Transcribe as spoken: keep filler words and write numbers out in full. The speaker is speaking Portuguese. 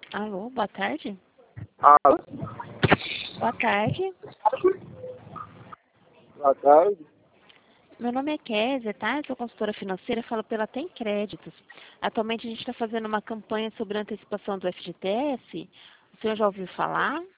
Alô, boa tarde. Alô, Boa tarde. boa tarde. Meu nome é Kézia, tá? Eu sou consultora financeira, falo pela Tem Créditos. Atualmente a gente está fazendo uma campanha sobre a antecipação do F G T S. O senhor já ouviu falar?